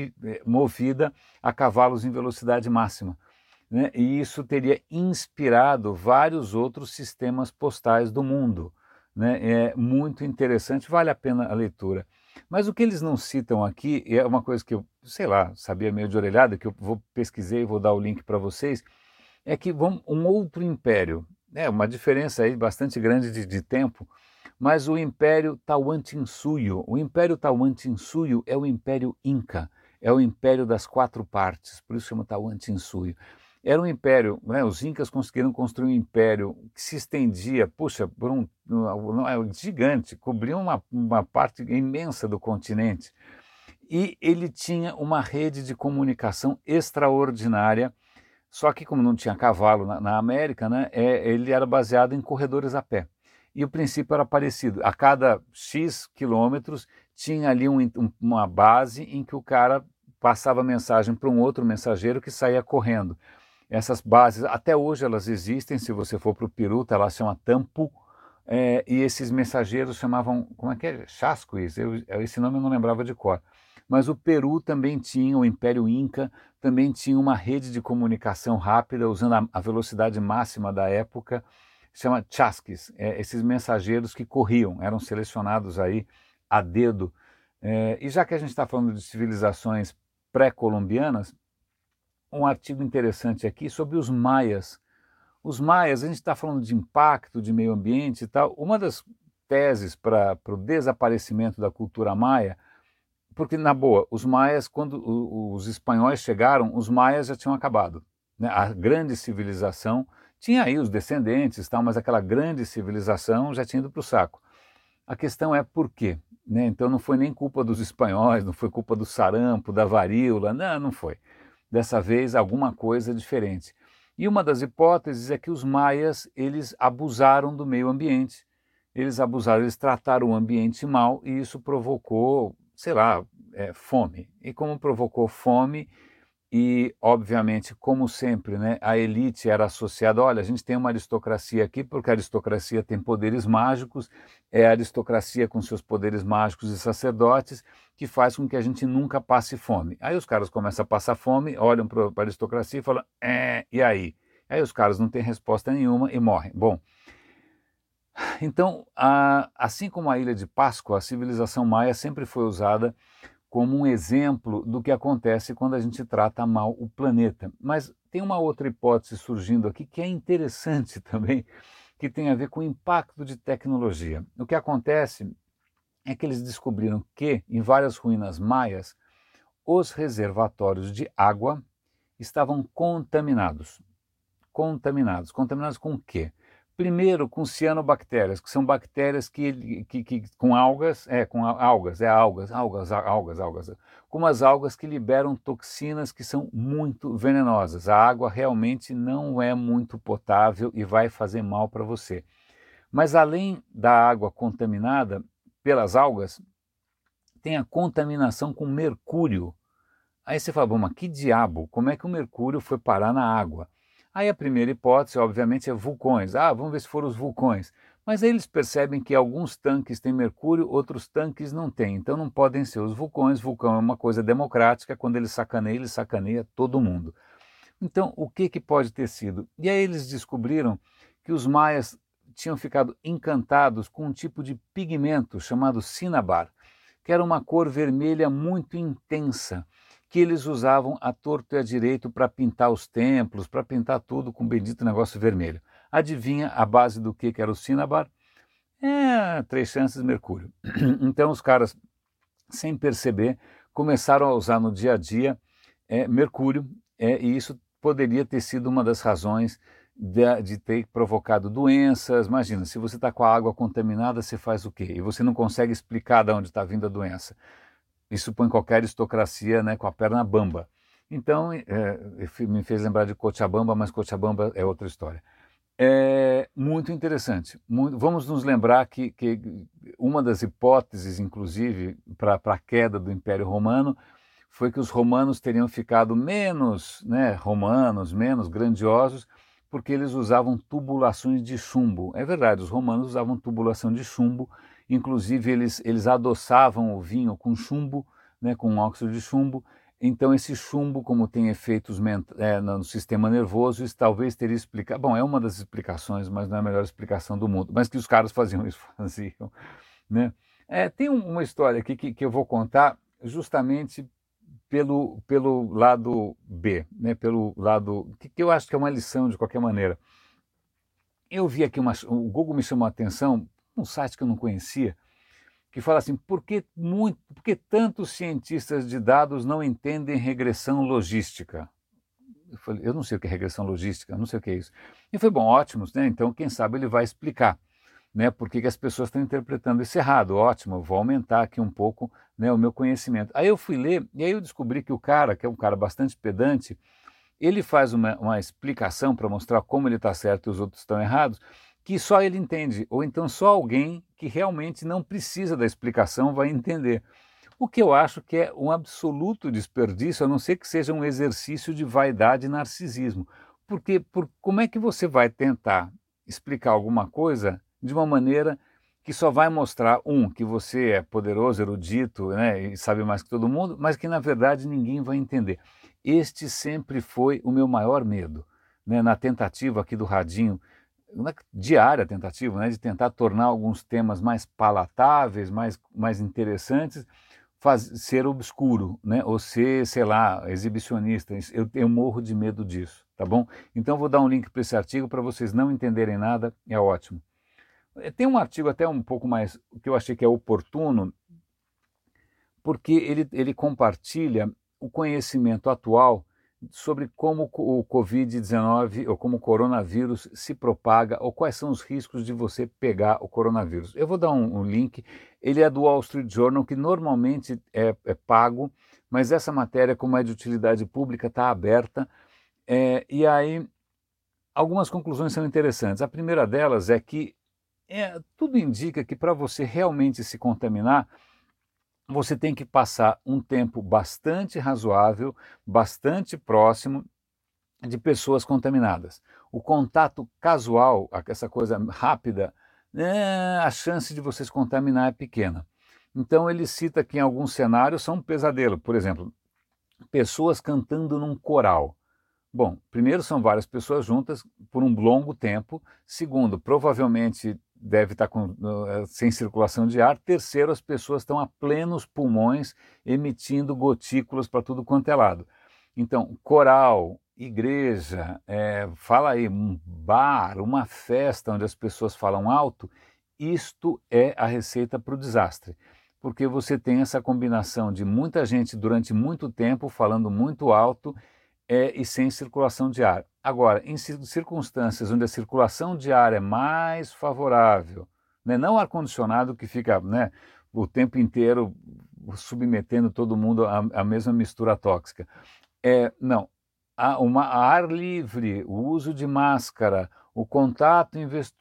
movida a cavalos em velocidade máxima. Né? E isso teria inspirado vários outros sistemas postais do mundo. Né? É muito interessante, vale a pena a leitura. Mas o que eles não citam aqui, e é uma coisa que eu, sei lá, sabia meio de orelhada, que eu pesquisei e vou dar o link para vocês, é que um outro império, uma diferença aí bastante grande de tempo, mas o Império Tawantinsuyo. O Império Tawantinsuyo é o Império Inca, é o Império das Quatro Partes, por isso chama Tawantinsuyo. Era um império, né, os Incas conseguiram construir um império que se estendia, puxa, por gigante, cobria uma parte imensa do continente. E ele tinha uma rede de comunicação extraordinária. Só que como não tinha cavalo na América, né, ele era baseado em corredores a pé. E o princípio era parecido. A cada X quilômetros tinha ali uma base em que o cara passava mensagem para um outro mensageiro que saía correndo. Essas bases, até hoje elas existem, se você for para o Peru, tá lá, se chama Tampu, e esses mensageiros chamavam, como é que é? Chasquis, esse nome eu não lembrava de cor. Mas o Peru também tinha, o Império Inca também tinha uma rede de comunicação rápida, usando a velocidade máxima da época, chama chasquis, esses mensageiros que corriam, eram selecionados aí a dedo. E já que a gente está falando de civilizações pré-colombianas, um artigo interessante aqui sobre os maias. Os maias, a gente está falando de impacto, de meio ambiente e tal. Uma das teses para o desaparecimento da cultura maia, porque, na boa, os maias, quando os espanhóis chegaram, os maias já tinham acabado. Né? A grande civilização, tinha aí os descendentes, tal, mas aquela grande civilização já tinha ido para o saco. A questão é por quê? Né? Então não foi nem culpa dos espanhóis, não foi culpa do sarampo, da varíola, não foi. Dessa vez alguma coisa diferente. E uma das hipóteses é que os maias, eles abusaram do meio ambiente. Eles abusaram, eles trataram o ambiente mal e isso provocou, sei lá, fome. E como provocou fome e, obviamente, como sempre, né, a elite era associada, olha, a gente tem uma aristocracia aqui porque a aristocracia tem poderes mágicos, é a aristocracia com seus poderes mágicos e sacerdotes que faz com que a gente nunca passe fome. Aí os caras começam a passar fome, olham para a aristocracia e falam, e aí? Aí os caras não têm resposta nenhuma e morrem. Bom, Então, assim como a Ilha de Páscoa, a civilização maia sempre foi usada como um exemplo do que acontece quando a gente trata mal o planeta. Mas tem uma outra hipótese surgindo aqui que é interessante também, que tem a ver com o impacto de tecnologia. O que acontece é que eles descobriram que, em várias ruínas maias, os reservatórios de água estavam contaminados. Contaminados com o quê? Primeiro com cianobactérias, que são bactérias que com algas, algas, com umas algas que liberam toxinas que são muito venenosas. A água realmente não é muito potável e vai fazer mal para você. Mas além da água contaminada pelas algas, tem a contaminação com mercúrio. Aí você fala, bom, mas que diabo? Como é que o mercúrio foi parar na água? Aí a primeira hipótese, obviamente, é vulcões. Ah, vamos ver se foram os vulcões. Mas aí eles percebem que alguns tanques têm mercúrio, outros tanques não têm. Então não podem ser os vulcões. Vulcão é uma coisa democrática. Quando ele sacaneia todo mundo. Então, o que, que pode ter sido? E aí eles descobriram que os maias tinham ficado encantados com um tipo de pigmento chamado cinnabar, que era uma cor vermelha muito intensa, que eles usavam à torto e à direito para pintar os templos, para pintar tudo com o bendito negócio vermelho. Adivinha a base do que era o cinnabar? É, 3 chances mercúrio. Então os caras, sem perceber, começaram a usar no dia a dia mercúrio, e isso poderia ter sido uma das razões de ter provocado doenças. Imagina, se você está com a água contaminada, você faz o quê? E você não consegue explicar de onde está vindo a doença. Isso põe qualquer aristocracia, né, com a perna bamba. Então, me fez lembrar de Cochabamba, mas Cochabamba é outra história. É muito interessante. Vamos nos lembrar que uma das hipóteses, inclusive, para a queda do Império Romano, foi que os romanos teriam ficado menos, né, romanos, menos grandiosos, porque eles usavam tubulações de chumbo. É verdade, os romanos usavam tubulação de chumbo, inclusive eles adoçavam o vinho com chumbo, né, com óxido de chumbo. Então esse chumbo, como tem efeitos no sistema nervoso, isso talvez teria explicado. Bom, é uma das explicações, mas não é a melhor explicação do mundo. Mas que os caras faziam isso, faziam, né? Tem uma história aqui que eu vou contar justamente pelo lado B, né? Pelo lado que eu acho que é uma lição de qualquer maneira. Eu vi aqui o Google me chamou a atenção, um site que eu não conhecia, que fala assim, por que tantos cientistas de dados não entendem regressão logística? Eu falei, eu não sei o que é regressão logística, não sei o que é isso. E foi bom, ótimos, né? Então, quem sabe ele vai explicar, né? Por que as pessoas estão interpretando isso errado. Ótimo, eu vou aumentar aqui um pouco, né, o meu conhecimento. Aí eu fui ler e aí eu descobri que o cara, que é um cara bastante pedante, ele faz uma explicação para mostrar como ele está certo e os outros estão errados, que só ele entende, ou então só alguém que realmente não precisa da explicação vai entender. O que eu acho que é um absoluto desperdício, a não ser que seja um exercício de vaidade e narcisismo. Porque como é que você vai tentar explicar alguma coisa de uma maneira que só vai mostrar, que você é poderoso, erudito, né, e sabe mais que todo mundo, mas que na verdade ninguém vai entender. Este sempre foi o meu maior medo, né, na tentativa aqui do Radinho, na diária tentativa, né, de tentar tornar alguns temas mais palatáveis, mais interessantes, ser obscuro, né, ou ser, sei lá, exibicionista. Eu morro de medo disso, tá bom? Então eu vou dar um link para esse artigo para vocês não entenderem nada, é ótimo. Tem um artigo até um pouco mais, que eu achei que é oportuno, porque ele compartilha o conhecimento atual sobre como o Covid-19 ou como o coronavírus se propaga ou quais são os riscos de você pegar o coronavírus. Eu vou dar um link, ele é do Wall Street Journal, que normalmente é pago, mas essa matéria, como é de utilidade pública, está aberta, e aí algumas conclusões são interessantes. A primeira delas é que tudo indica que para você realmente se contaminar, você tem que passar um tempo bastante razoável, bastante próximo de pessoas contaminadas. O contato casual, essa coisa rápida, a chance de você se contaminar é pequena. Então ele cita que em alguns cenários são um pesadelo. Por exemplo, pessoas cantando num coral. Bom, primeiro são várias pessoas juntas por um longo tempo. Segundo, provavelmente deve estar sem circulação de ar. Terceiro, as pessoas estão a plenos pulmões emitindo gotículas para tudo quanto é lado. Então, coral, igreja, fala aí, um bar, uma festa onde as pessoas falam alto, isto é a receita para o desastre. Porque você tem essa combinação de muita gente durante muito tempo falando muito alto e sem circulação de ar. Agora, em circunstâncias onde a circulação de ar é mais favorável, né, não ar-condicionado que fica, né, o tempo inteiro submetendo todo mundo à mesma mistura tóxica. Não, a ar livre, o uso de máscara, o contato,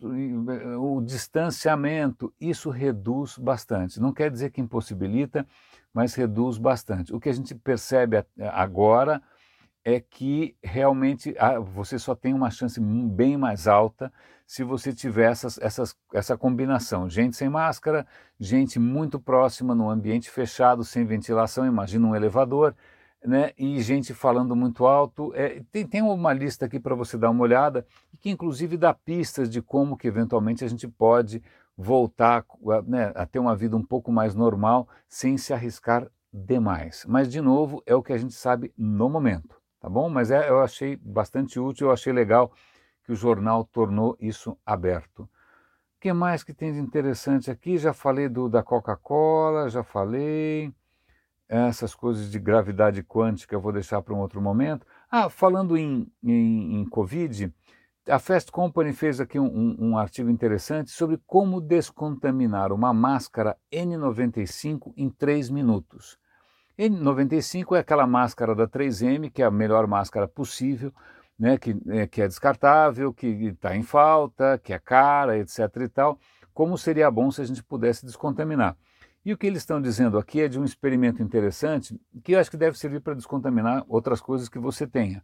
o distanciamento, isso reduz bastante. Não quer dizer que impossibilita, mas reduz bastante. O que a gente percebe agora é que realmente você só tem uma chance bem mais alta se você tiver essa combinação. Gente sem máscara, gente muito próxima no ambiente fechado, sem ventilação, imagina um elevador, né? E gente falando muito alto. Tem uma lista aqui para você dar uma olhada, que inclusive dá pistas de como que eventualmente a gente pode voltar, né, a ter uma vida um pouco mais normal, sem se arriscar demais. Mas, de novo, é o que a gente sabe no momento. Tá bom? Mas eu achei bastante útil, eu achei legal que o jornal tornou isso aberto. O que mais que tem de interessante aqui? Já falei da Coca-Cola, já falei. Essas coisas de gravidade quântica eu vou deixar para um outro momento. Falando em Covid, a Fast Company fez aqui um artigo interessante sobre como descontaminar uma máscara N95 em 3 minutos. N95 é aquela máscara da 3M, que é a melhor máscara possível, né, que é descartável, que está em falta, que é cara, etc. e tal. Como seria bom se a gente pudesse descontaminar? E o que eles estão dizendo aqui é de um experimento interessante, que eu acho que deve servir para descontaminar outras coisas que você tenha.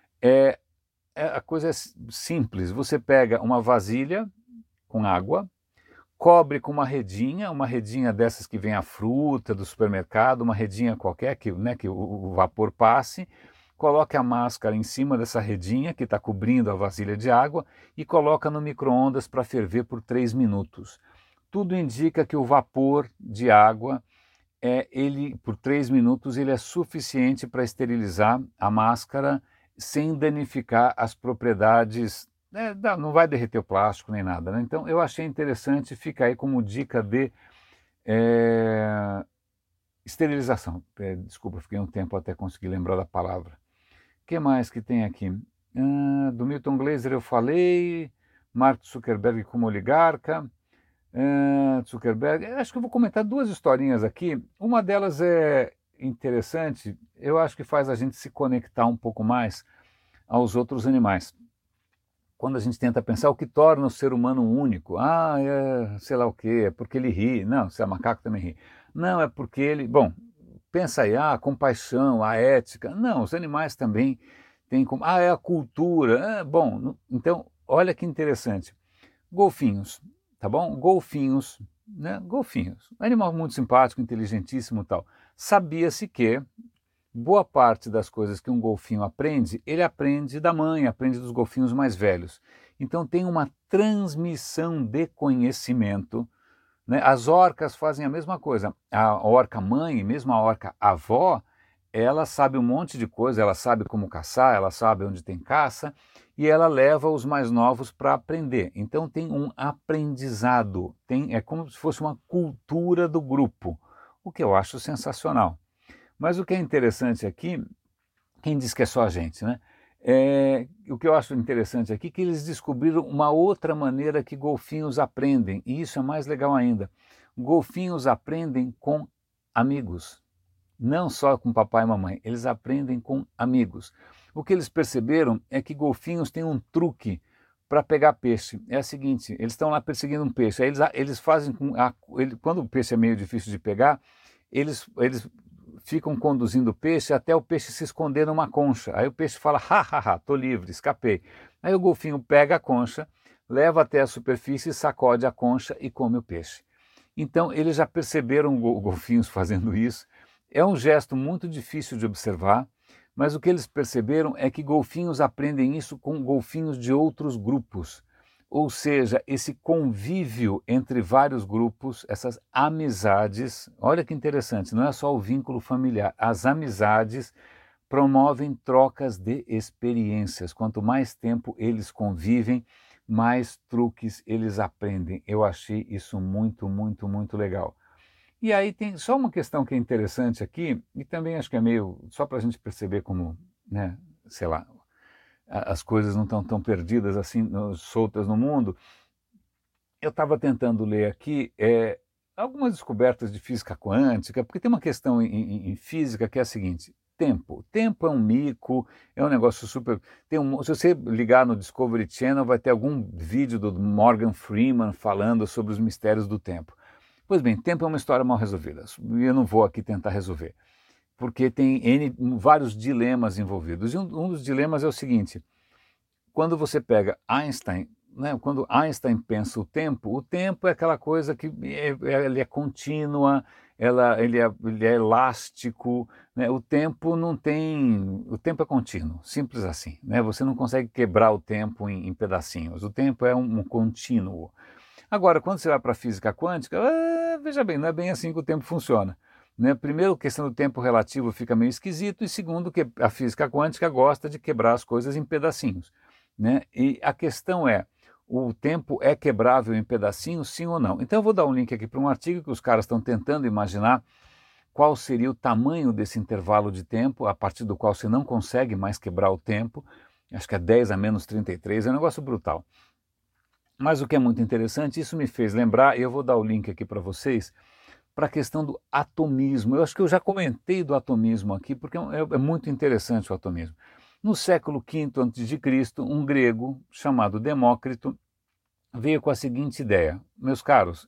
A coisa é simples, você pega uma vasilha com água, cobre com uma redinha dessas que vem a fruta do supermercado, uma redinha qualquer que, né, que o vapor passe, coloque a máscara em cima dessa redinha que está cobrindo a vasilha de água e coloca no micro-ondas para ferver por 3 minutos. Tudo indica que o vapor de água, por 3 minutos, ele é suficiente para esterilizar a máscara sem danificar as propriedades. Não vai derreter o plástico nem nada, né? Então eu achei interessante, fica aí como dica de esterilização. Desculpa, fiquei um tempo até conseguir lembrar da palavra. O que mais que tem aqui? Do Milton Glaser eu falei, Mark Zuckerberg como oligarca, Zuckerberg. Acho que eu vou comentar 2 historinhas aqui. Uma delas é interessante, eu acho que faz a gente se conectar um pouco mais aos outros animais. Quando a gente tenta pensar o que torna o ser humano único, sei lá o quê, é porque ele ri. Não, se é macaco também ri. Não, é porque ele... Bom, pensa aí, a compaixão, a ética. Não, os animais também têm como... é a cultura. Bom, então, olha que interessante. Golfinhos, tá bom? Golfinhos, né? Golfinhos. Um animal muito simpático, inteligentíssimo e tal. Sabia-se que boa parte das coisas que um golfinho aprende, ele aprende da mãe, aprende dos golfinhos mais velhos. Então tem uma transmissão de conhecimento, né? As orcas fazem a mesma coisa. A orca mãe, mesmo a orca avó, ela sabe um monte de coisa, ela sabe como caçar, ela sabe onde tem caça, e ela leva os mais novos para aprender. Então tem um aprendizado, é como se fosse uma cultura do grupo, o que eu acho sensacional. Mas o que é interessante aqui, quem diz que é só a gente, né? O que eu acho interessante aqui é que eles descobriram uma outra maneira que golfinhos aprendem, e isso é mais legal ainda. Golfinhos aprendem com amigos, não só com papai e mamãe, eles aprendem com amigos. O que eles perceberam é que golfinhos têm um truque para pegar peixe. É o seguinte, eles estão lá perseguindo um peixe, aí eles fazem quando o peixe é meio difícil de pegar, eles ficam conduzindo o peixe até o peixe se esconder numa concha. Aí o peixe fala, tô livre, escapei. Aí o golfinho pega a concha, leva até a superfície, sacode a concha e come o peixe. Então eles já perceberam golfinhos fazendo isso. É um gesto muito difícil de observar, mas o que eles perceberam é que golfinhos aprendem isso com golfinhos de outros grupos. Ou seja, esse convívio entre vários grupos, essas amizades, olha que interessante, não é só o vínculo familiar, as amizades promovem trocas de experiências. Quanto mais tempo eles convivem, mais truques eles aprendem. Eu achei isso muito, muito, muito legal. E aí tem só uma questão que é interessante aqui, e também acho que é meio só para a gente perceber como, né, sei lá, as coisas não estão tão perdidas assim, soltas no mundo. Eu estava tentando ler aqui algumas descobertas de física quântica, porque tem uma questão em física que é a seguinte: tempo. Tempo é um mico, é um negócio super. Se você ligar no Discovery Channel, vai ter algum vídeo do Morgan Freeman falando sobre os mistérios do tempo. Pois bem, tempo é uma história mal resolvida, e eu não vou aqui tentar resolver, porque tem vários dilemas envolvidos. E um dos dilemas é o seguinte: quando você pega Einstein, né, quando Einstein pensa o tempo é aquela coisa que ele é contínua, ele é elástico, né, o tempo não tem, o tempo é contínuo, simples assim, né, você não consegue quebrar o tempo em pedacinhos, o tempo é um contínuo. Agora, quando você vai para a física quântica, veja bem, não é bem assim que o tempo funciona. Né? Primeiro, a questão do tempo relativo fica meio esquisito, e segundo, que a física quântica gosta de quebrar as coisas em pedacinhos. Né? E a questão é, o tempo é quebrável em pedacinhos, sim ou não? Então eu vou dar um link aqui para um artigo que os caras estão tentando imaginar qual seria o tamanho desse intervalo de tempo, a partir do qual você não consegue mais quebrar o tempo. Acho que é 10 a menos 33, é um negócio brutal. Mas o que é muito interessante, isso me fez lembrar, e eu vou dar o link aqui para vocês, para a questão do atomismo. Eu acho que eu já comentei do atomismo aqui, porque é muito interessante o atomismo. No século V a.C., um grego chamado Demócrito veio com a seguinte ideia: meus caros,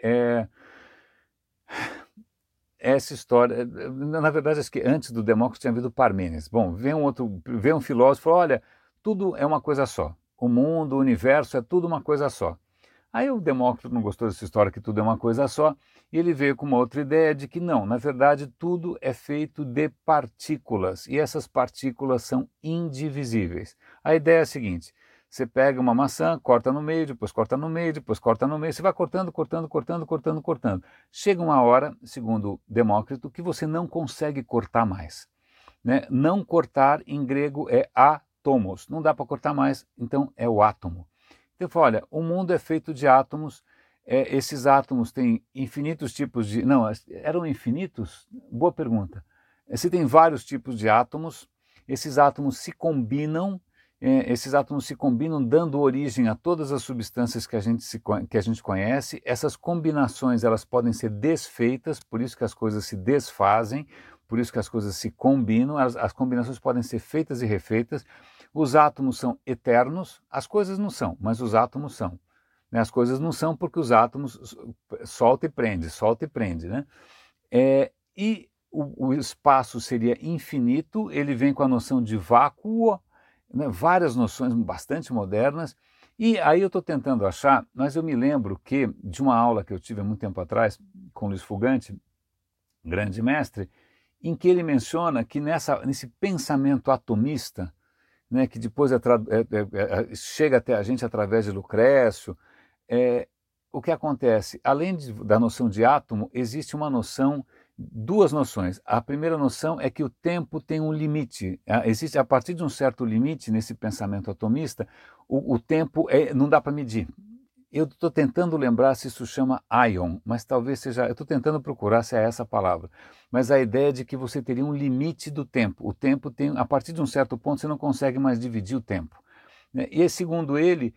essa história, na verdade, acho que antes do Demócrito tinha havido Parmênides. Bom, vem um filósofo e falou: olha, tudo é uma coisa só. O mundo, o universo é tudo uma coisa só. Aí o Demócrito não gostou dessa história que tudo é uma coisa só, e ele veio com uma outra ideia de que não, na verdade tudo é feito de partículas, e essas partículas são indivisíveis. A ideia é a seguinte: você pega uma maçã, corta no meio, depois corta no meio, depois corta no meio, você vai cortando, cortando, cortando, cortando, cortando. Chega uma hora, segundo Demócrito, que você não consegue cortar mais. Né? Não cortar em grego é átomos, não dá para cortar mais, então é o átomo. Então, olha, o mundo é feito de átomos, esses átomos têm infinitos tipos de... Não, eram infinitos? Boa pergunta. Se tem vários tipos de átomos, esses átomos se combinam, dando origem a todas as substâncias que a gente conhece. Essas combinações elas podem ser desfeitas, por isso que as coisas se desfazem, por isso que as coisas se combinam, as combinações podem ser feitas e refeitas. Os átomos são eternos, as coisas não são, mas os átomos são. Né? As coisas não são porque os átomos solta e prende. Né? E o espaço seria infinito, ele vem com a noção de vácuo, né? Várias noções bastante modernas. E aí eu estou tentando achar, mas eu me lembro que de uma aula que eu tive há muito tempo atrás com Luiz Fugante, grande mestre, em que ele menciona que nesse pensamento atomista, né, que depois chega até a gente através de Lucrécio, o que acontece? Além da noção de átomo, existe uma noção, duas noções. A primeira noção é que o tempo tem um limite. Existe, a partir de um certo limite, nesse pensamento atomista, o tempo não dá para medir. Eu estou tentando lembrar se isso chama ion, mas talvez seja... Eu estou tentando procurar se é essa a palavra. Mas a ideia é de que você teria um limite do tempo. O tempo tem... A partir de um certo ponto, você não consegue mais dividir o tempo. Né? E, segundo ele,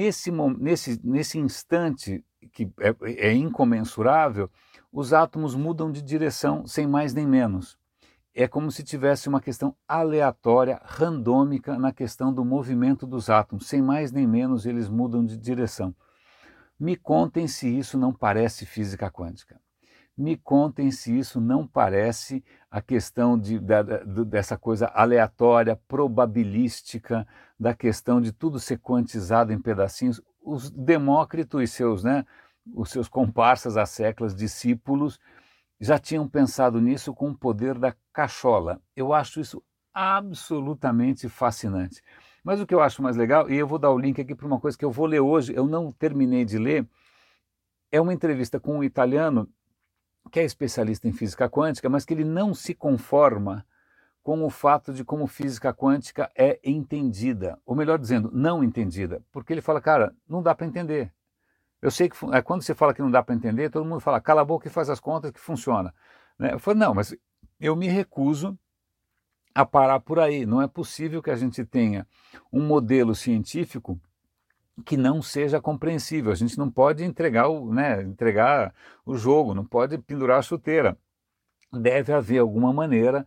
nesse instante que é incomensurável, os átomos mudam de direção sem mais nem menos. É como se tivesse uma questão aleatória, randômica, na questão do movimento dos átomos. Sem mais nem menos, eles mudam de direção. Me contem se isso não parece física quântica. Me contem se isso não parece a questão dessa coisa aleatória, probabilística, da questão de tudo ser quantizado em pedacinhos. Os Demócrito e os seus comparsas há séculos, discípulos, já tinham pensado nisso com o poder da cachola. Eu acho isso absolutamente fascinante. Mas o que eu acho mais legal, e eu vou dar o link aqui para uma coisa que eu vou ler hoje, eu não terminei de ler, é uma entrevista com um italiano que é especialista em física quântica, mas que ele não se conforma com o fato de como física quântica é entendida, ou melhor dizendo, não entendida, porque ele fala, cara, não dá para entender. Eu sei que quando você fala que não dá para entender, todo mundo fala, cala a boca e faz as contas que funciona. Né? Eu falo, não, mas eu me recuso a parar por aí. Não é possível que a gente tenha um modelo científico que não seja compreensível. A gente não pode entregar o jogo, não pode pendurar a chuteira. Deve haver alguma maneira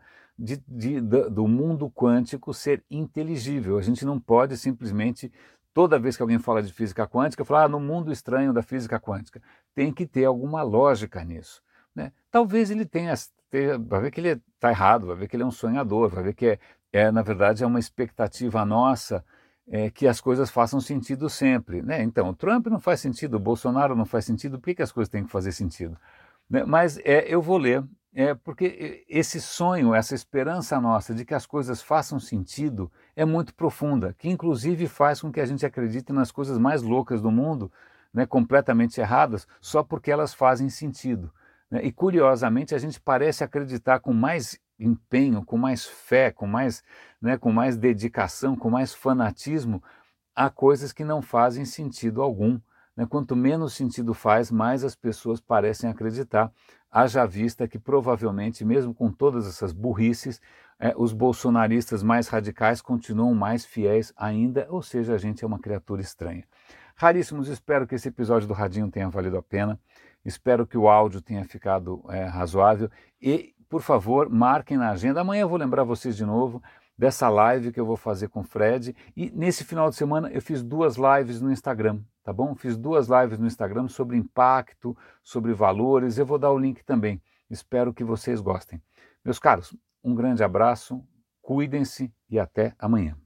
do mundo quântico ser inteligível. A gente não pode simplesmente, toda vez que alguém fala de física quântica, falar no mundo estranho da física quântica. Tem que ter alguma lógica nisso. Né? Talvez ele vai ver que ele está errado, vai ver que ele é um sonhador, vai ver que na verdade, é uma expectativa nossa que as coisas façam sentido sempre. Né? Então, o Trump não faz sentido, o Bolsonaro não faz sentido, por que as coisas têm que fazer sentido? Né? Mas eu vou ler, porque esse sonho, essa esperança nossa de que as coisas façam sentido é muito profunda, que inclusive faz com que a gente acredite nas coisas mais loucas do mundo, né, completamente erradas, só porque elas fazem sentido. Né? E curiosamente a gente parece acreditar com mais empenho, com mais fé, com mais dedicação, com mais fanatismo a coisas que não fazem sentido algum. Né? Quanto menos sentido faz, mais as pessoas parecem acreditar. Haja vista que provavelmente, mesmo com todas essas burrices, os bolsonaristas mais radicais continuam mais fiéis ainda, ou seja, a gente é uma criatura estranha. Raríssimos, espero que esse episódio do Radinho tenha valido a pena, espero que o áudio tenha ficado razoável e, por favor, marquem na agenda. Amanhã eu vou lembrar vocês de novo dessa live que eu vou fazer com o Fred, e nesse final de semana eu fiz 2 lives no Instagram, tá bom? Fiz 2 lives no Instagram sobre impacto, sobre valores, eu vou dar o link também, espero que vocês gostem. Meus caros, um grande abraço, cuidem-se e até amanhã.